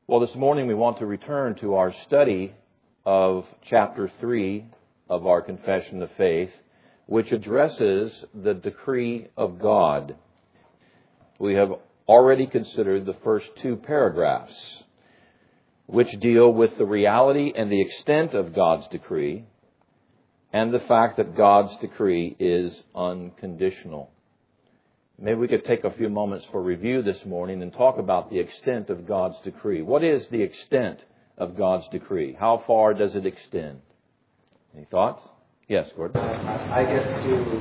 Well, this morning we want to return to our study of chapter 3 of our Confession of Faith, which addresses the decree of God. We have already considered the first two paragraphs, which deal with the reality and the extent of God's decree and the fact that God's decree is unconditional. Maybe we could take a few moments for review this morning and talk about the extent of God's decree. What is the extent of God's decree? How far does it extend? Any thoughts? Yes, Gordon. I guess to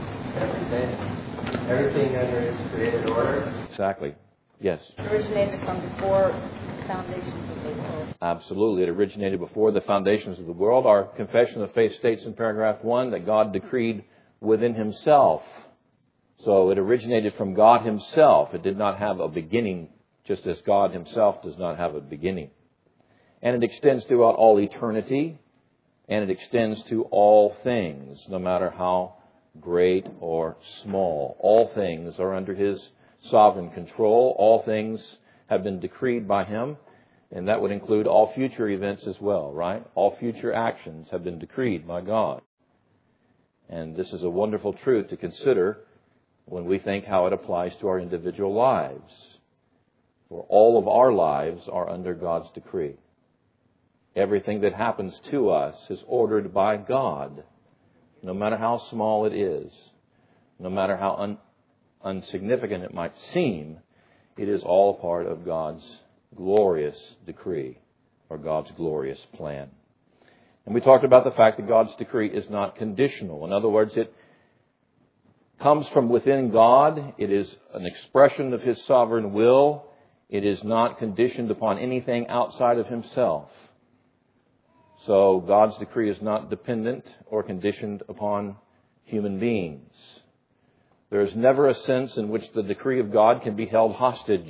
everything under His created order. Exactly. Yes. It originated from before the foundations of the world. Absolutely. It originated before the foundations of the world. Our Confession of Faith states in paragraph 1 that God decreed within Himself. So it originated from God Himself. It did not have a beginning, just as God Himself does not have a beginning. And it extends throughout all eternity, and it extends to all things, no matter how great or small. All things are under His sovereign control. All things have been decreed by Him, and that would include all future events as well, right? All future actions have been decreed by God. And this is a wonderful truth to consider when we think how it applies to our individual lives. For all of our lives are under God's decree. Everything that happens to us is ordered by God, no matter how small it is, no matter how insignificant it might seem. It is all a part of God's glorious decree or God's glorious plan. And we talked about the fact that God's decree is not conditional. In other words, it comes from within God. It is an expression of His sovereign will. It is not conditioned upon anything outside of Himself. So God's decree is not dependent or conditioned upon human beings. There is never a sense in which the decree of God can be held hostage.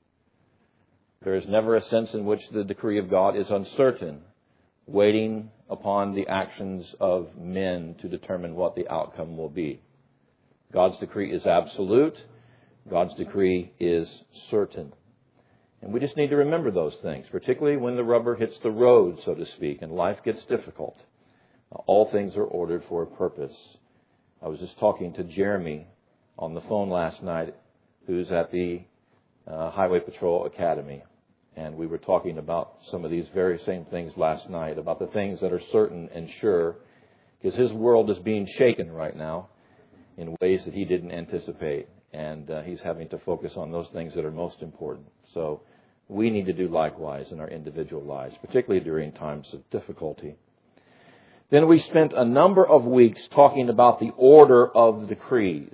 There is never a sense in which the decree of God is uncertain, waiting upon the actions of men to determine what the outcome will be. God's decree is absolute. God's decree is certain. And we just need to remember those things, particularly when the rubber hits the road, so to speak, and life gets difficult. All things are ordered for a purpose. I was just talking to Jeremy on the phone last night, who's at the Highway Patrol Academy. And we were talking about some of these very same things last night, about the things that are certain and sure, because his world is being shaken right now in ways that he didn't anticipate. And he's having to focus on those things that are most important. So we need to do likewise in our individual lives, particularly during times of difficulty. Then we spent a number of weeks talking about the order of the decrees.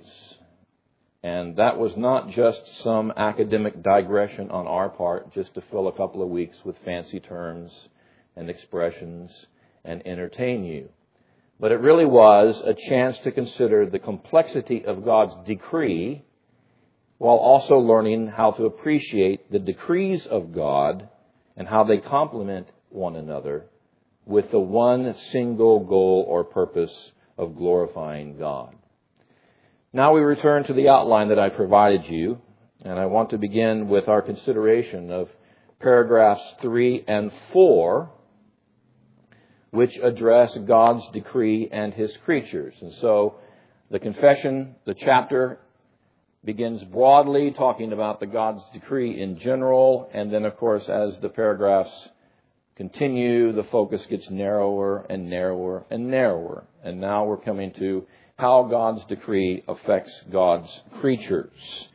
And that was not just some academic digression on our part, just to fill a couple of weeks with fancy terms and expressions and entertain you. But it really was a chance to consider the complexity of God's decree while also learning how to appreciate the decrees of God and how they complement one another with the one single goal or purpose of glorifying God. Now we return to the outline that I provided you, and I want to begin with our consideration of paragraphs 3 and 4, which address God's decree and His creatures. And so the confession, the chapter, begins broadly talking about the God's decree in general, and then, of course, as the paragraphs continue, the focus gets narrower and narrower and narrower. And now we're coming to how God's decree affects God's creatures.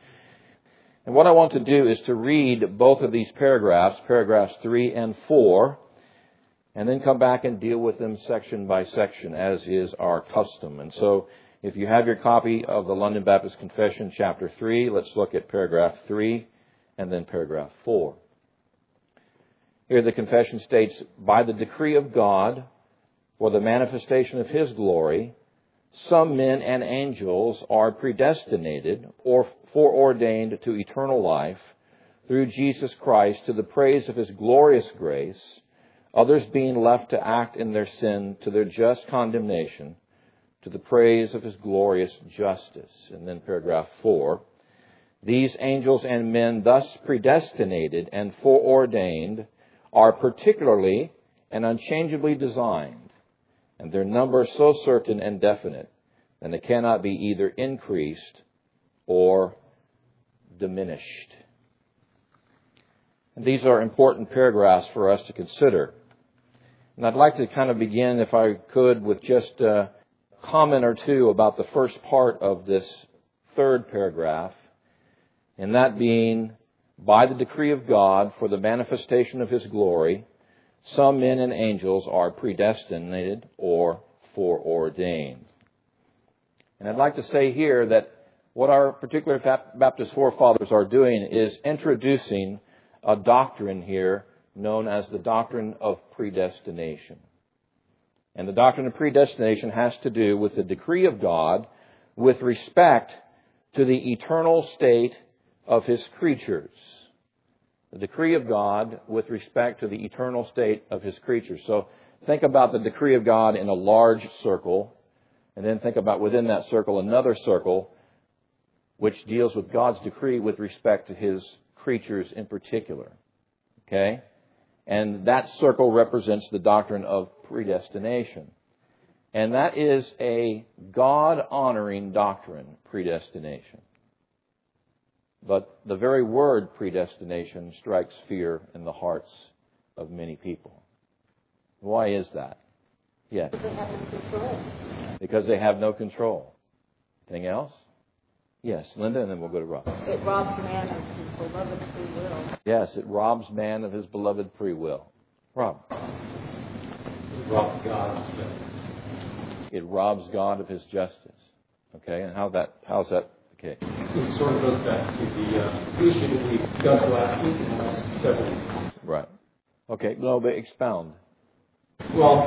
And what I want to do is to read both of these paragraphs 3 and 4, and then come back and deal with them section by section, as is our custom. And so, if you have your copy of the London Baptist Confession, chapter 3, let's look at paragraph 3 and then paragraph 4. Here the confession states, "By the decree of God, for the manifestation of His glory, some men and angels are predestinated or foreordained to eternal life through Jesus Christ to the praise of His glorious grace, others being left to act in their sin to their just condemnation, to the praise of His glorious justice." And then paragraph 4. "These angels and men thus predestinated and foreordained are particularly and unchangeably designed, and their number so certain and definite, that they cannot be either increased or diminished. And these are important paragraphs for us to consider. And I'd like to kind of begin, if I could, with just a comment or two about the first part of this third paragraph, and that being, by the decree of God for the manifestation of His glory, some men and angels are predestinated or foreordained. And I'd like to say here that what our particular Baptist forefathers are doing is introducing a doctrine here known as the doctrine of predestination. And the doctrine of predestination has to do with the decree of God with respect to the eternal state of His creatures. The decree of God with respect to the eternal state of His creatures. So think about the decree of God in a large circle, and then think about within that circle another circle which deals with God's decree with respect to His creatures in particular. Okay? And that circle represents the doctrine of predestination. And that is a God-honoring doctrine, predestination. But the very word predestination strikes fear in the hearts of many people. Why is that? Yes. Because they have no control. Because they have no control. Anything else? Yes, Linda, and then we'll go to Rob. It robs man of his beloved free will. Yes, it robs man of his beloved free will. Rob. It robs God of His justice. It robs God of His justice. Okay, and how's that the case? It sort of goes back to the issue that we discussed last week and the last several weeks. Right. Okay, no, but expound. Well,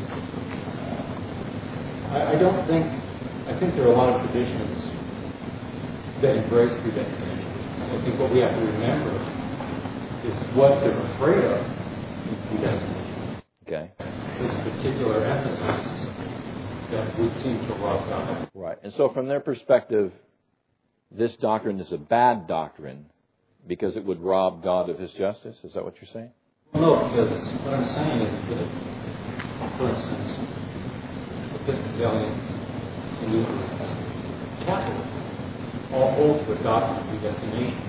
I think there are a lot of traditions that embrace predestination. I think what we have to remember is what they're afraid of in predestination. Okay. There's a particular emphasis that would seem to rob God. Right. And so from their perspective, this doctrine is a bad doctrine because it would rob God of His justice? Is that what you're saying? No, because what I'm saying is that, for instance, Episcopalians, Lutherans, Catholics, all hold to the doctrine of predestination.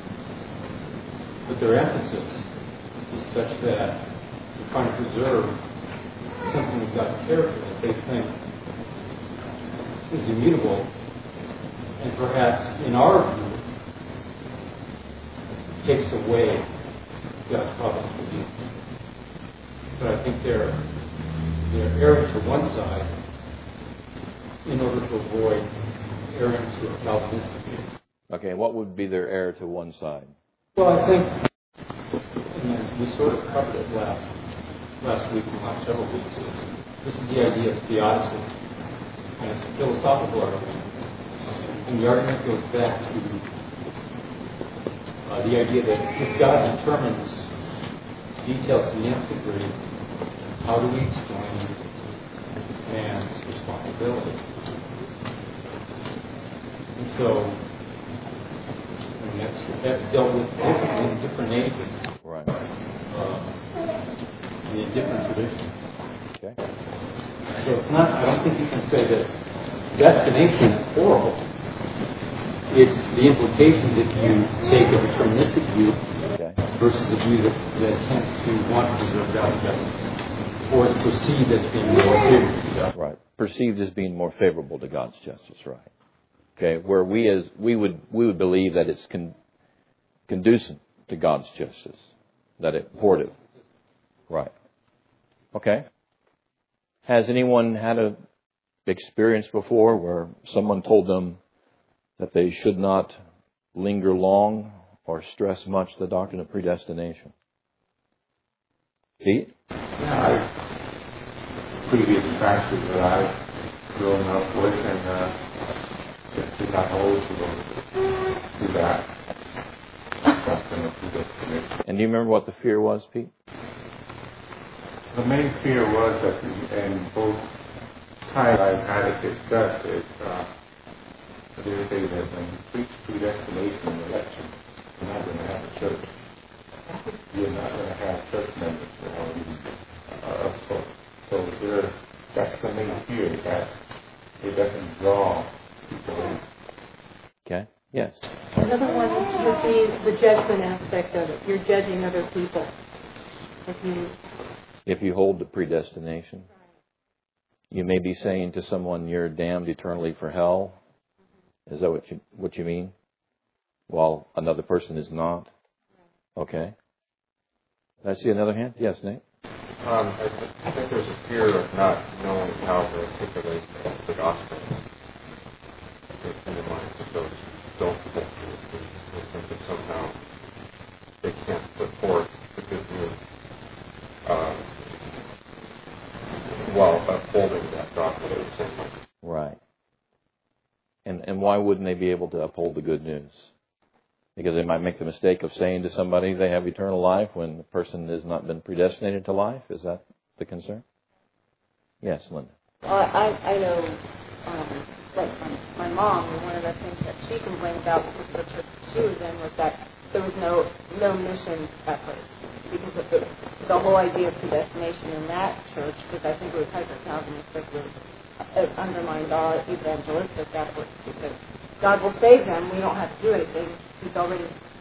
But their emphasis is such that they're trying to preserve something of God's character that they think is immutable, and perhaps, in our view, takes away God's providence for you. But I think they're erring to one side in order to avoid erring to a Calvinistic view. Okay, what would be their error to one side? Well, I think, and we sort of covered it last week and the last several weeks. This is the idea of theodicy, and it's a philosophical argument. And the argument goes back to the idea that if God determines details to the nth degree, how do we explain man's responsibility? And so, I mean, that's dealt with differently in different ages. Right. And in different traditions. Okay. So it's not, I don't think you can say that destination is horrible. It's the implications if you take a deterministic view versus the view that tends to want to preserve God's justice, or is perceived as being more favorable to God. Right. Perceived as being more favorable to God's justice, right. Okay, where we would believe that it's conducive to God's justice, that it's supportive. Right. Okay. Has anyone had an experience before where someone told them that they should not linger long or stress much the doctrine of predestination? Pete? Yeah, previous practice that I've grown up with, and just did not hold to that doctrine of predestination. And do you remember what the fear was, Pete? The main fear was that in both times I've had it discussed is they say that when you preach predestination in election, you're not going to have a church. you're not going to have church members so that's the main fear, that it doesn't draw people in. Okay? Yes. Another one would be the judgment aspect of it. You're judging other people. If you hold to predestination, you may be saying to someone, you're damned eternally for hell. Is that what you mean? While another person is not? Okay. Did I see another hand? Yes, Nate? I think there's a fear of not knowing how to articulate the gospel in the minds of those who don't hold to it. They think that somehow they can't put forth the good news while upholding that doctrine at the same time. Right. And why wouldn't they be able to uphold the good news? Because they might make the mistake of saying to somebody they have eternal life when the person has not been predestinated to life? Is that the concern? Yes, Linda. I know, like my mom, one of the things that she complained about with the church she was in was that there was no mission effort. Because of the whole idea of predestination in that church, because I think it was Hyper Calvinistic, was undermined all evangelistic efforts, because God will save them, we don't have to do anything. He's already,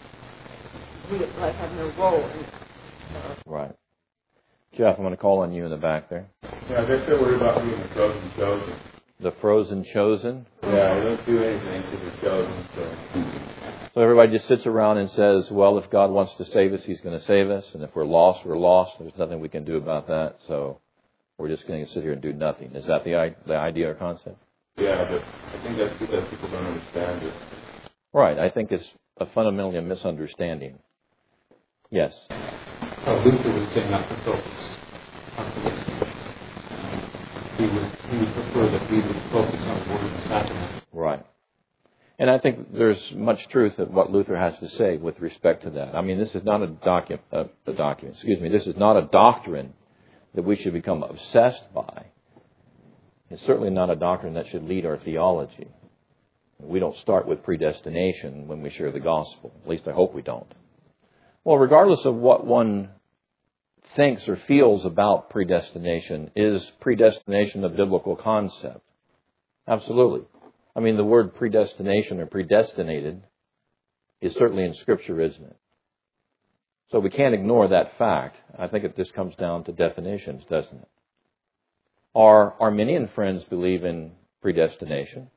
we have no role in that. So. Right. Jeff, I'm going to call on you in the back there. Yeah, I guess they're worried about being the frozen chosen. The frozen chosen? Yeah, they don't do anything to the chosen. So everybody just sits around and says, well, if God wants to save us, He's going to save us. And if we're lost, we're lost. There's nothing we can do about that. So we're just going to sit here and do nothing. Is that the idea or concept? Yeah, but I think that's because people don't understand it. Right. I think it's fundamentally a misunderstanding. Yes. Luther would say not to focus on predestination. He would prefer that we would focus on word and sacrament. Right. And I think there's much truth in what Luther has to say with respect to that. I mean, this is not this is not a doctrine that we should become obsessed by. It's certainly not a doctrine that should lead our theology. We don't start with predestination when we share the gospel. At least I hope we don't. Well, regardless of what one thinks or feels about predestination, is predestination a biblical concept? Absolutely. I mean, the word predestination or predestinated is certainly in Scripture, isn't it? So we can't ignore that fact. I think this comes down to definitions, doesn't it? Our Arminian friends believe in predestination,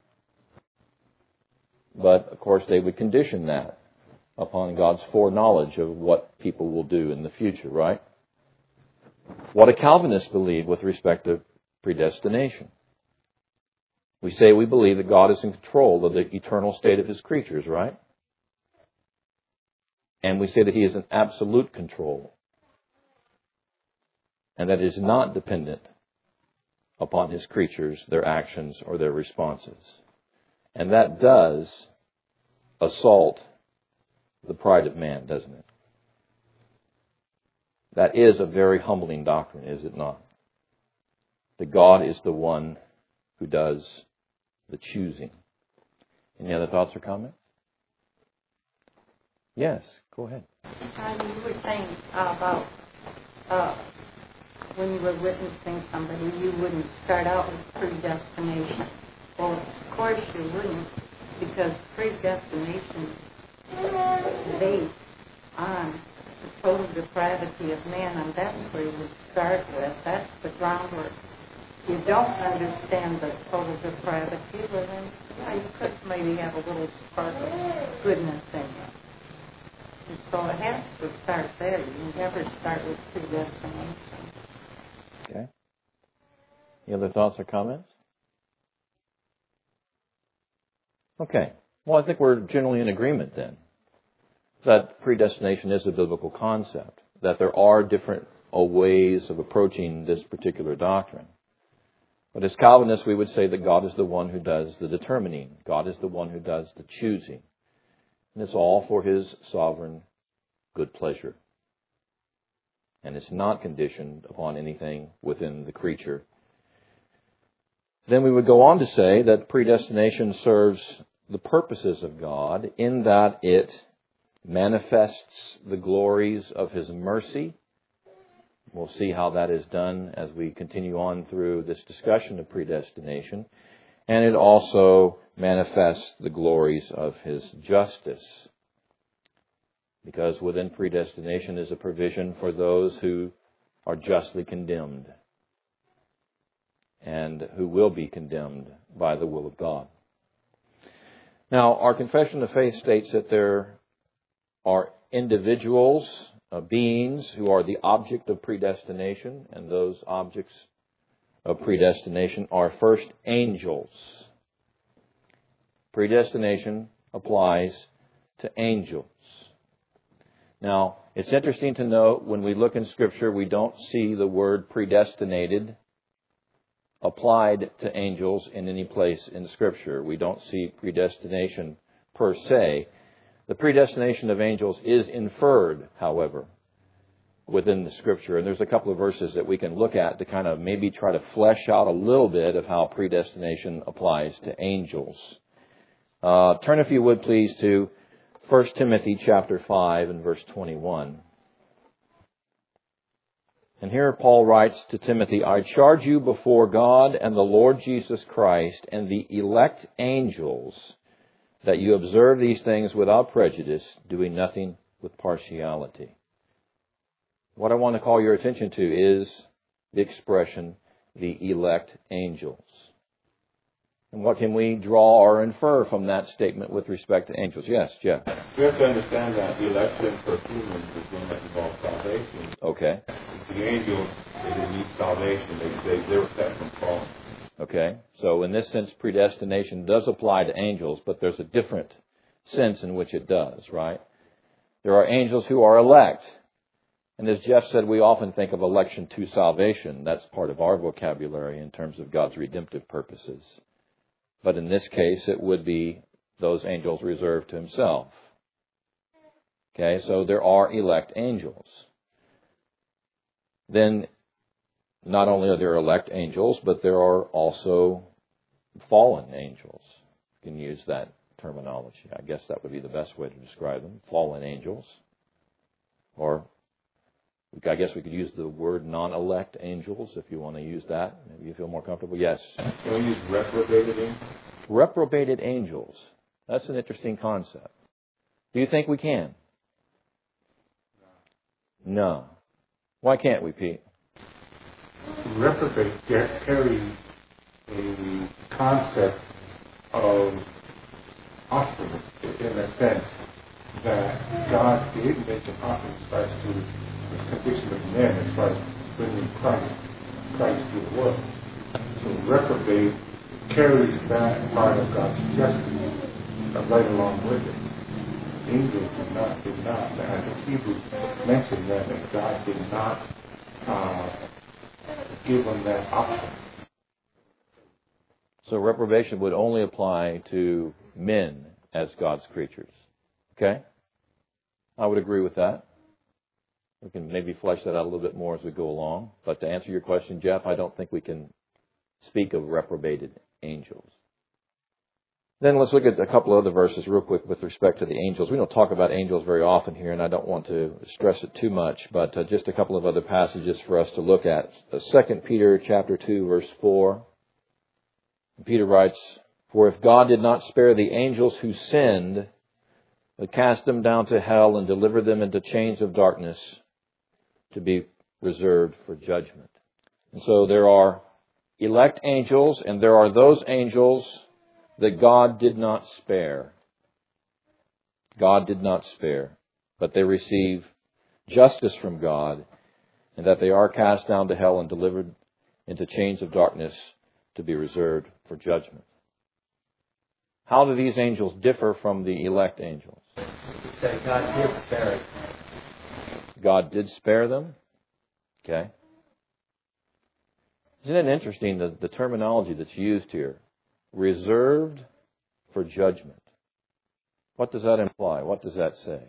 but of course they would condition that upon God's foreknowledge of what people will do in the future, right? What do Calvinists believe with respect to predestination? We say we believe that God is in control of the eternal state of His creatures, right? And we say that He is in absolute control, and that it is not dependent upon His creatures, their actions, or their responses. And that does assault the pride of man, doesn't it? That is a very humbling doctrine, is it not? That God is the one who does the choosing. Any other thoughts or comments? Yes, go ahead. You were saying about when you were witnessing somebody, you wouldn't start out with predestination. Well, of course you wouldn't, because predestination is based on the total depravity of man, and that's where you would start with. That's the groundwork. If you don't understand the total depravity, well then, you could maybe have a little spark of goodness in you. And so it has to start there. You never start with predestination. Okay. Any other thoughts or comments? Okay. Well, I think we're generally in agreement then that predestination is a biblical concept, that there are different ways of approaching this particular doctrine. But as Calvinists, we would say that God is the one who does the determining. God is the one who does the choosing. And it's all for His sovereign good pleasure. And it's not conditioned upon anything within the creature. Then we would go on to say that predestination serves the purposes of God in that it manifests the glories of His mercy. We'll see how that is done as we continue on through this discussion of predestination. And it also manifests the glories of His justice. Because within predestination is a provision for those who are justly condemned and who will be condemned by the will of God. Now, our confession of faith states that there are individuals, beings who are the object of predestination, and those objects of predestination are first angels. Predestination applies to angels. Now, it's interesting to note when we look in Scripture, we don't see the word predestinated applied to angels in any place in Scripture. We don't see predestination per se. The predestination of angels is inferred, however, within the Scripture. And there's a couple of verses that we can look at to kind of maybe try to flesh out a little bit of how predestination applies to angels. Turn, if you would, please, to 1 Timothy chapter 5 and verse 21. And here Paul writes to Timothy, I charge you before God and the Lord Jesus Christ and the elect angels that you observe these things without prejudice, doing nothing with partiality. What I want to call your attention to is the expression, the elect angels. And what can we draw or infer from that statement with respect to angels? Yes, Jeff. We have to understand that the election for humans is one that involves salvation. Okay. The angels, they didn't need salvation. They were set from falling. Okay. So in this sense, predestination does apply to angels, but there's a different sense in which it does, right? There are angels who are elect. And as Jeff said, we often think of election to salvation. That's part of our vocabulary in terms of God's redemptive purposes. But in this case, it would be those angels reserved to Himself. Okay, so there are elect angels. Then, not only are there elect angels, but there are also fallen angels. You can use that terminology. I guess that would be the best way to describe them. Fallen angels. Or, I guess we could use the word non-elect angels, if you want to use that. Maybe you feel more comfortable. Yes? Can we use reprobated angels? Reprobated angels. That's an interesting concept. Do you think we can? No. Why can't we, Pete? Reprobate carries a concept of optimism in a sense that God did make an optimist to the condition of men as far as bringing Christ to the world. So reprobate carries that part of God's justice right along with it. Angels did not. I think Hebrews mentioned that God did not give them that option. So reprobation would only apply to men as God's creatures. Okay? I would agree with that. We can maybe flesh that out a little bit more as we go along. But to answer your question, Jeff, I don't think we can speak of reprobated angels. Then let's look at a couple of other verses real quick with respect to the angels. We don't talk about angels very often here, and I don't want to stress it too much, but just a couple of other passages for us to look at. 2 Peter chapter 2, verse 4. Peter writes, For if God did not spare the angels who sinned, but cast them down to hell and delivered them into chains of darkness to be reserved for judgment. And so there are elect angels, and there are those angels that God did not spare. God did not spare, but they receive justice from God, and that they are cast down to hell and delivered into chains of darkness to be reserved for judgment. How do these angels differ from the elect angels? That God did spare it. God did spare them? Okay. Isn't it interesting the terminology that's used here? Reserved for judgment. What does that imply? What does that say?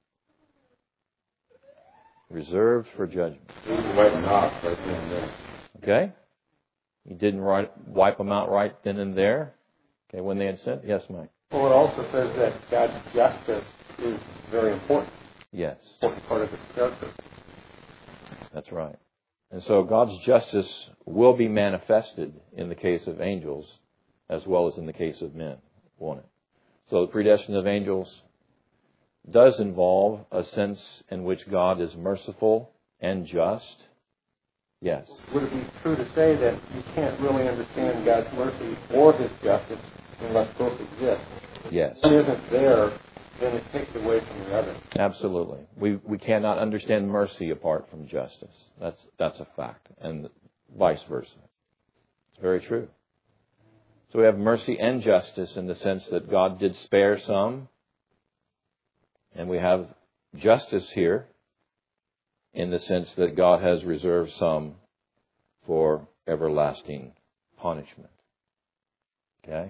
Reserved for judgment. Wipe them out right then and there. Okay. He didn't wipe them out right then and there. Okay, when they had sinned? Yes, Mike. Well, it also says that God's justice is very important. Yes. Important part of his character. That's right. And so God's justice will be manifested in the case of angels as well as in the case of men, won't it? So the predestination of angels does involve a sense in which God is merciful and just. Yes. Would it be true to say that you can't really understand God's mercy or His justice unless both exist? Yes. If one isn't there, then it takes away from the other. Absolutely. We cannot understand mercy apart from justice. That's a fact. And vice versa. It's very true. So we have mercy and justice in the sense that God did spare some. And we have justice here in the sense that God has reserved some for everlasting punishment. Okay?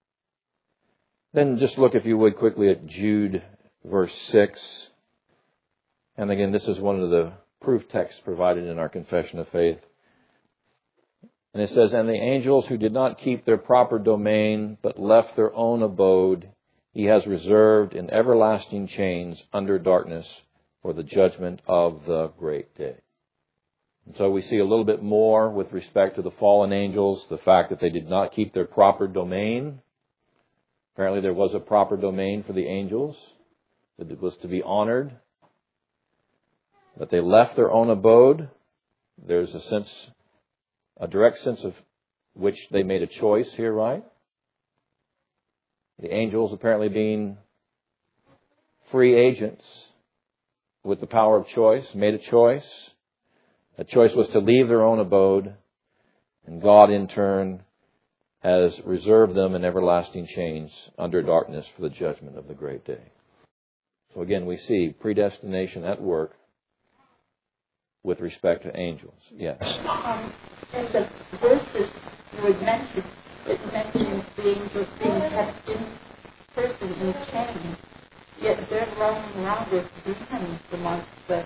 Then just look, if you would, quickly at Jude, verse 6. And again, this is one of the proof texts provided in our Confession of Faith. And it says, "And the angels who did not keep their proper domain, but left their own abode, He has reserved in everlasting chains under darkness for the judgment of the great day." And so we see a little bit more with respect to the fallen angels, the fact that they did not keep their proper domain. Apparently there was a proper domain for the angels that was to be honored. But they left their own abode. There's a direct sense of which they made a choice here, right? The angels apparently being free agents with the power of choice, made a choice. The choice was to leave their own abode, and God in turn has reserved them in everlasting chains under darkness for the judgment of the great day. So again, we see predestination at work with respect to angels. Yes? In the verses would mention, it mentions the angels being kept in prison in chains, yet they're roaming around with demons amongst the...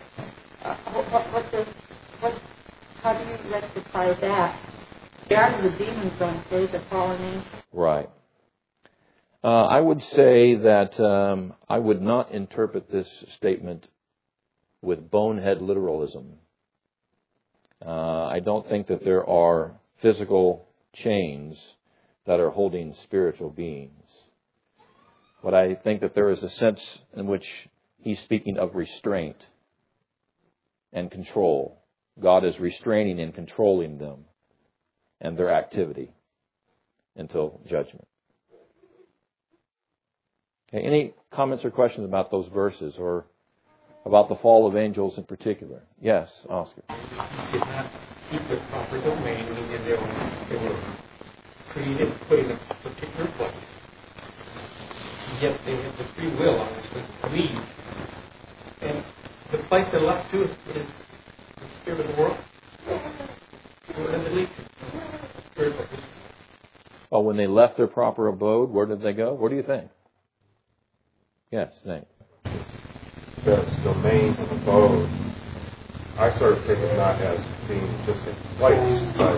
how do you rectify that? They are the demons, don't they, the fallen angels? Right. I would say that I would not interpret this statement with bonehead literalism. I don't think that there are physical chains that are holding spiritual beings. But I think that there is a sense in which he's speaking of restraint and control. God is restraining and controlling them and their activity until judgment. Okay, any comments or questions about those verses or about the fall of angels in particular? Yes, Oscar. Did not keep the proper domain, meaning they were created, put in a particular place. Yet they have the free will, obviously, to leave. And the place they're left to is the spirit of the world. Where did they leave to? Spirit of the... Oh, when they left their proper abode, where did they go? Where do you think? Yes, Nate. That's domain and abode. I sort of take it not as being just a place, but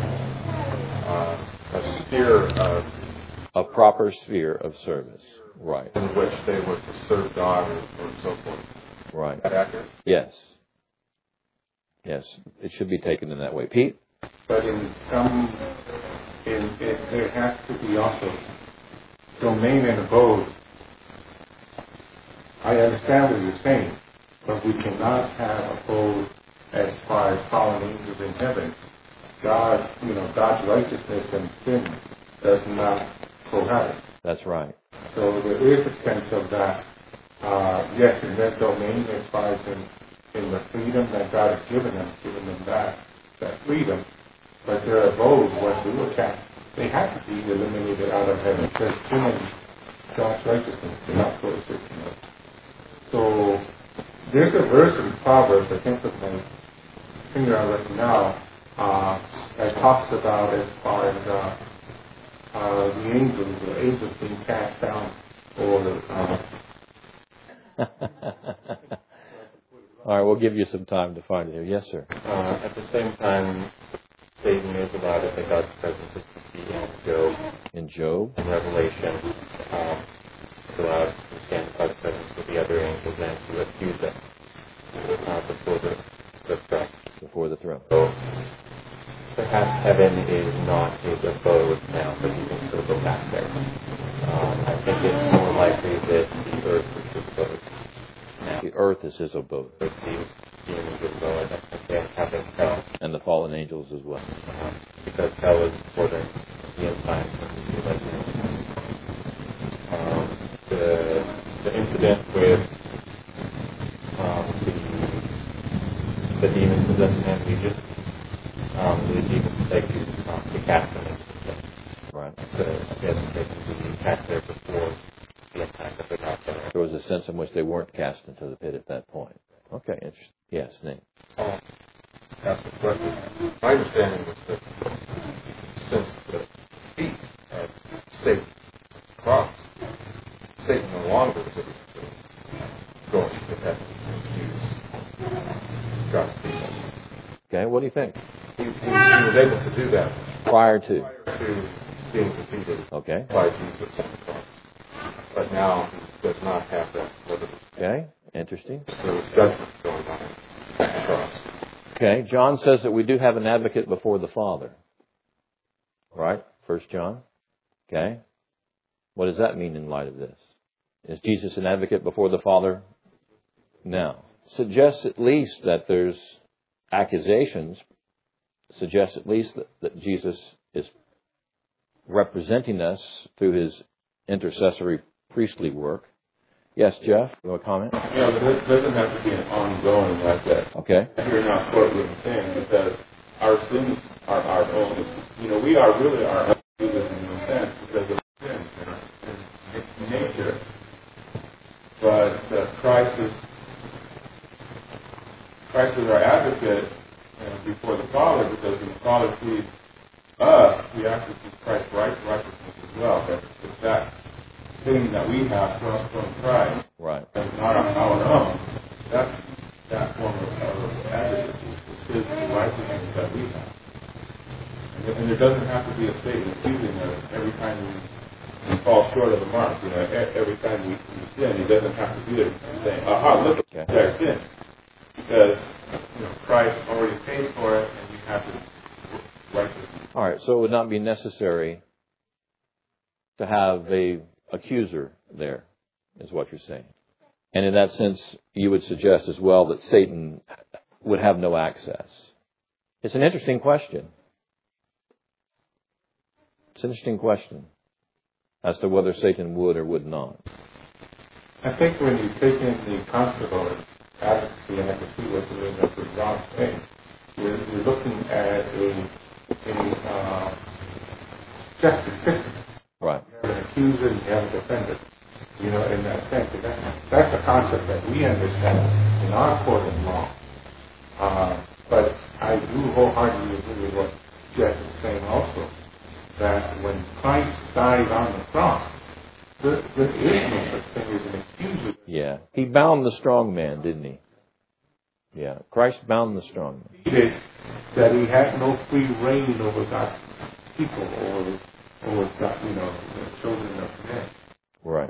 a sphere of... A proper sphere of service. Right. In which they were to serve God or so forth. Right. Is that accurate? Yes. Yes, it should be taken in that way. Pete? But there has to be also domain and abode. I understand what you're saying, but we cannot have abode as far as fallen angels in heaven. God's righteousness and sin does not cohabit. That's right. So there is a sense of that. Yes, in their domain, as far as in the freedom that God has given them that freedom. But their abode, when we look at, they have to be eliminated out of heaven because sin and God's righteousness do not coexist. So there's a verse in Proverbs, I think with my finger on it now, that talks about as far as the angels being cast down or... All right, we'll give you some time to find it here. Yes, sir. At the same time, Satan is allowed in God's presence as we see in Job. In Job? In Revelation. allowed to stand by the presence with the other angels and to accuse us before the throne. Before the throne. So perhaps heaven is not his abode now, but he can still go back there. I think it's more likely that the earth is his abode now. The earth is his abode. But the demons as well, I think heaven, hell. And the fallen angels as well. Because hell is for the inside of the tribulation. The incident with the demon possessing him in Egypt, the demons take to cast him into the pit. Right. So I guess they can be cast there before the impact of the gospel. There was a sense in which they weren't cast into the pit at that point. Okay, interesting. Yes, Nate. Ask the question. My understanding was that since the feet of Satan's cross, Satan no longer was able to go into heaven and accuse God's people. Okay, what do you think? He was able to do that Prior to. being defeated Okay. by Jesus on the cross. But now he does not have that liberty. Okay, interesting. There was judgment going on at the cross. Okay, John says that we do have an advocate before the Father. Right? 1 John. Okay. What does that mean in light of this? Is Jesus an advocate before the Father? No. Suggests at least that there's accusations. Suggests at least that Jesus is representing us through his intercessory priestly work. Yes, Jeff, you want to comment? Yeah, but it doesn't have to be an ongoing like that. Okay. You're not courtroom thing because our sins are our own. We are really our own in a sense because of sin in nature. But Christ is our advocate before the Father because when the Father sees us, we actually see Christ's righteousness as well. But it's that thing that we have from Christ, right? That's not our own. That's that form of advocacy. It's His righteousness that we have, and there doesn't have to be a Satan accusing us every time we fall short of the mark. Every time we sin, he doesn't have to do it and saying, "Aha, look at that sin," because Christ already paid for it, and we have to righteousness. All right, so it would not be necessary to have a accuser there, is what you're saying. And in that sense, you would suggest as well that Satan would have no access. It's an interesting question. It's an interesting question as to whether Satan would or would not. I think when you take in the concept of advocacy, and I can see what you're doing for John's saying, you're looking at a justice system. Right. You have an accuser and you have a defender. In that sense. That's a concept that we understand in our court of law. But I do wholeheartedly agree with what Jeff is saying also, that when Christ died on the cross, there is no such thing as an accuser. Yeah. He bound the strong man, didn't he? Yeah. Christ bound the strong man. He did that he had no free reign over God's people or God, the children of men. Right.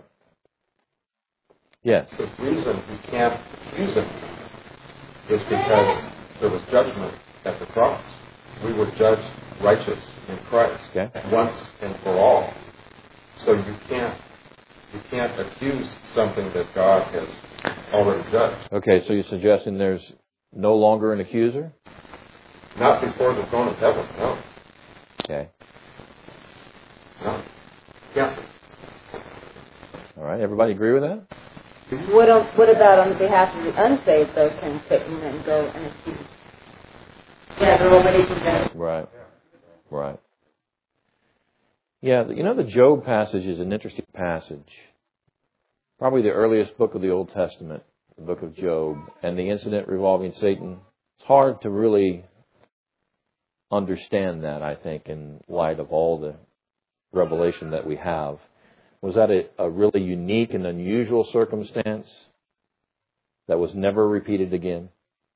Yes. The reason you can't accuse him is because there was judgment at the cross. We were judged righteous in Christ once and for all. So you can't accuse something that God has already judged. Okay, so you're suggesting there's no longer an accuser? Not before the throne of heaven, no. Okay. No. Yeah. All right, everybody agree with that? What about on behalf of the unsaved, though, can Satan then go and accuse? Yeah, they're already condemned. Right. Right. Yeah, the Job passage is an interesting passage. Probably the earliest book of the Old Testament, the book of Job, and the incident revolving Satan. It's hard to really understand that, I think, in light of all the revelation that we have. Was that a really unique and unusual circumstance that was never repeated again?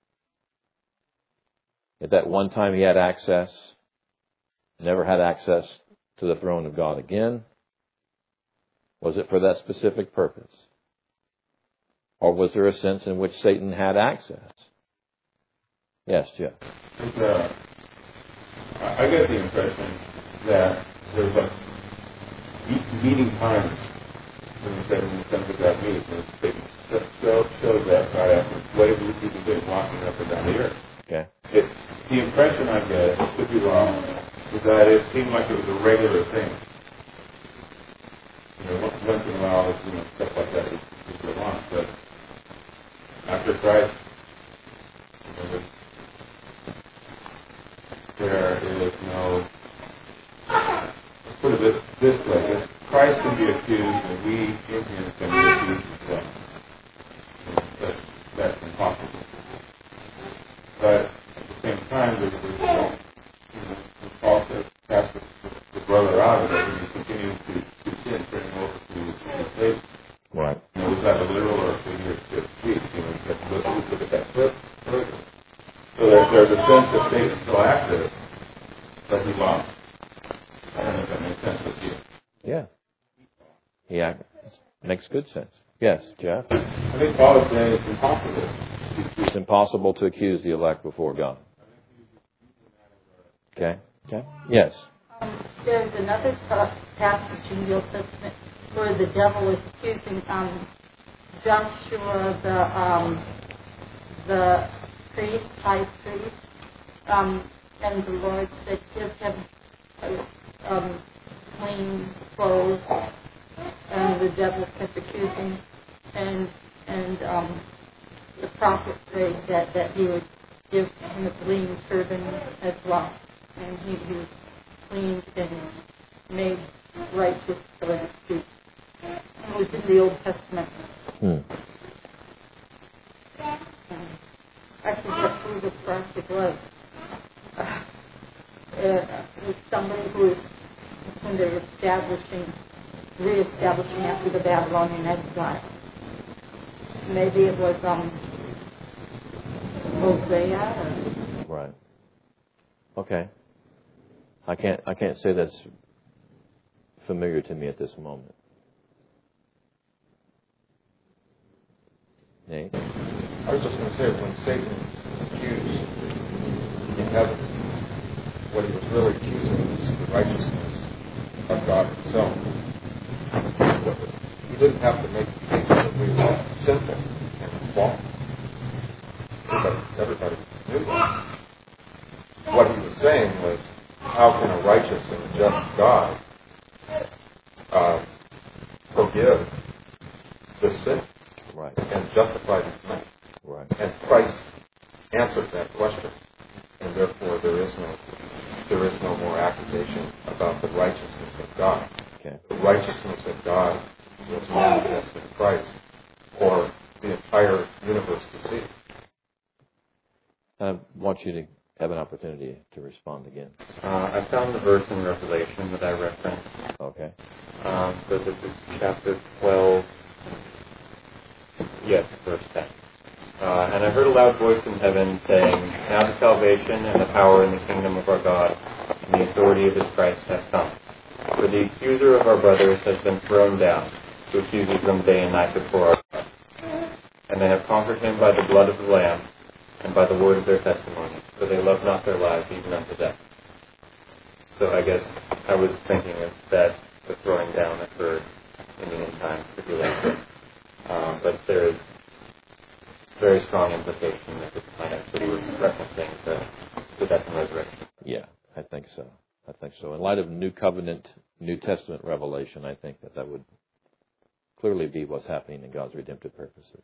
At that one time he had access, never had access to the throne of God again. Was it for that specific purpose? Or was there a sense in which Satan had access? Yes, Jeff. I get the impression that there's a meeting time when you say in the sense of that meeting, and Satan shows that right after way people been walking up and down the earth. Okay. The impression I get, I could be wrong, is that it seemed like it was a regular thing. Once in a while, stuff like that would go on. But after Christ, there is no. Let's put it this way: if Christ can be accused, and we in Him can be accused as well. That's impossible. But at the same time, Paul says, cast the brother out of it, and he continues to sin, turning over to Satan. Right. Was that a literal or a figure of speech? Look at that foot. So there's a sense that Satan's still active, but he lost. I don't know if that makes sense with you. Yeah. Yeah. Makes good sense. Yes, Jeff? I think Paul is saying it's impossible. It's impossible to accuse the elect before God. Okay. Okay. Yes. There's another passage in the Old Testament where the devil is accusing Joshua, the priest, high priest, and the Lord said, give him clean clothes, and the devil kept accusing, and the prophet prayed that he would give him a clean turban as well, and he was cleaned and made righteous, so to speak. It was in the Old Testament. I forget who the prophet was. It was somebody who, when they were reestablishing after the Babylonian exile. Maybe it was Hosea. Right. Okay. I can't say that's familiar to me at this moment. Nate? I was just going to say, when Satan accused in heaven, what he was really accusing was the righteousness of God himself. He didn't have to make the case that we were sinful and flawed. Everybody knew that. What he was saying was, how can a righteous and just God forgive the sin? Right. And justify the sin? Right. And Christ answered that question, and therefore there is no more accusation about the righteousness of God. Okay. The righteousness of God was manifest in Christ for the entire universe to see. I want you to have an opportunity to respond again. I found the verse in Revelation that I referenced. Okay. So this is chapter 12. Yes, verse 10. And I heard a loud voice in heaven saying, now the salvation and the power and the kingdom of our God and the authority of his Christ have come. For the accuser of our brothers has been thrown down, who accuses them day and night before our God. And they have conquered him by the blood of the Lamb and by the word of their testimony, for they love not their lives even unto death. So I guess I was thinking that the throwing down occurred in the end time tribulation. But there is very strong implication that this might actually be referencing the death and resurrection. Yeah, I think so. In light of New Covenant, New Testament revelation, I think that would clearly be what's happening in God's redemptive purposes.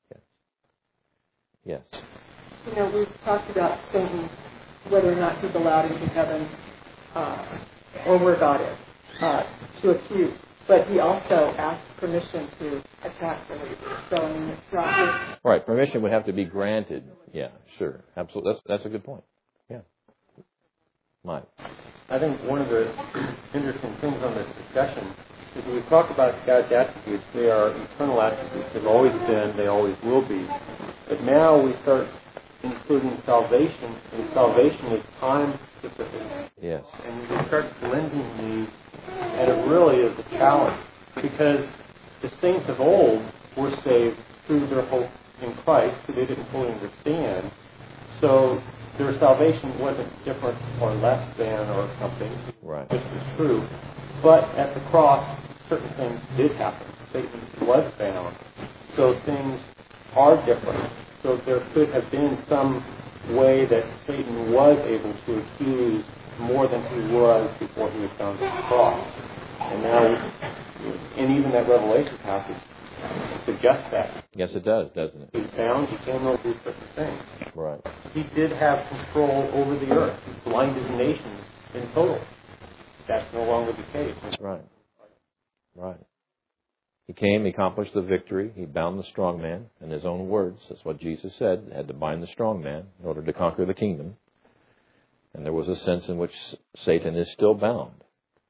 Yes. We've talked about Satan, whether or not he's allowed into heaven or where God is, to accuse. But he also asked permission to attack believers. So, it's not just... Right, permission would have to be granted. Yeah, sure. Absolutely. That's a good point. Yeah. Mike. I think one of the interesting things on this discussion is when we talk about God's attributes, they are eternal attributes. They've always been, they always will be. But now we start including salvation, and salvation is time-specific. Yes. And we start blending these, and it really is a challenge because the saints of old were saved through their hope in Christ, but they didn't fully understand. So their salvation wasn't different or less than or something. Right. This is true. But at the cross, certain things did happen. Satan was bound. So things are different. So there could have been some way that Satan was able to accuse more than he was before he was found at the cross. And now, and even that Revelation passage suggests that. Yes, it does, doesn't it? He's bound, he can no do certain things. Right. He did have control over the earth. He blinded nations in total. That's no longer the case. Right. Right. He came, he accomplished the victory, he bound the strong man, in his own words. That's what Jesus said. He had to bind the strong man in order to conquer the kingdom. And there was a sense in which Satan is still bound.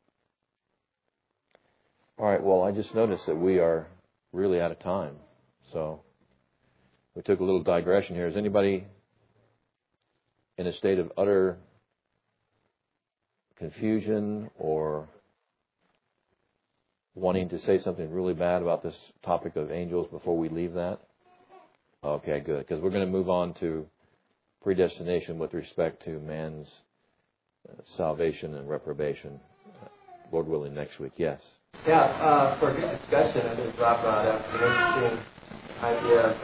All right, well, I just noticed that we are really out of time. So we took a little digression here. Is anybody in a state of utter confusion or wanting to say something really bad about this topic of angels before we leave that? Okay, good. Because we're going to move on to predestination with respect to man's salvation and reprobation, Lord willing, next week. Yes? Yeah, for a good discussion, I think Rob brought up an interesting idea of,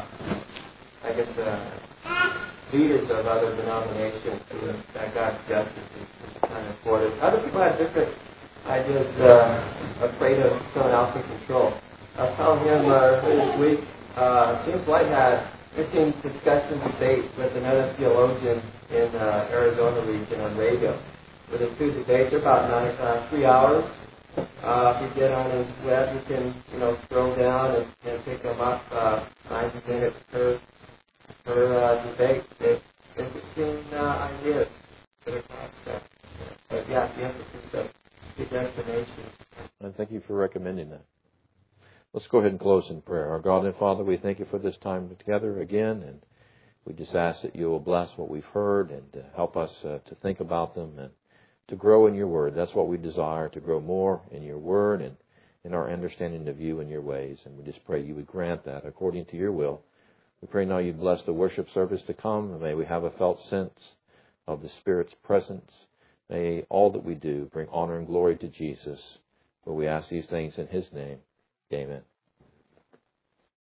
leaders of other denominations that God's justice is kind of afforded. Other people have different ideas, afraid of someone else in control. I was telling him this week, James White had interesting discussion debate with another theologian in Arizona region on radio. With the two debates, they're about 3 hours. If you get on his web, you can, scroll down and pick them up 90 minutes per debate. It's interesting ideas for the concept. But yeah, the emphasis of predestination. And thank you for recommending that. Let's go ahead and close in prayer. Our God and Father, we thank you for this time together again, and we just ask that you will bless what we've heard and help us to think about them and to grow in your word. That's what we desire, to grow more in your word and in our understanding of you and your ways. And we just pray you would grant that according to your will. We pray now you bless the worship service to come, and may we have a felt sense of the Spirit's presence. May all that we do bring honor and glory to Jesus. For we ask these things in his name. Amen.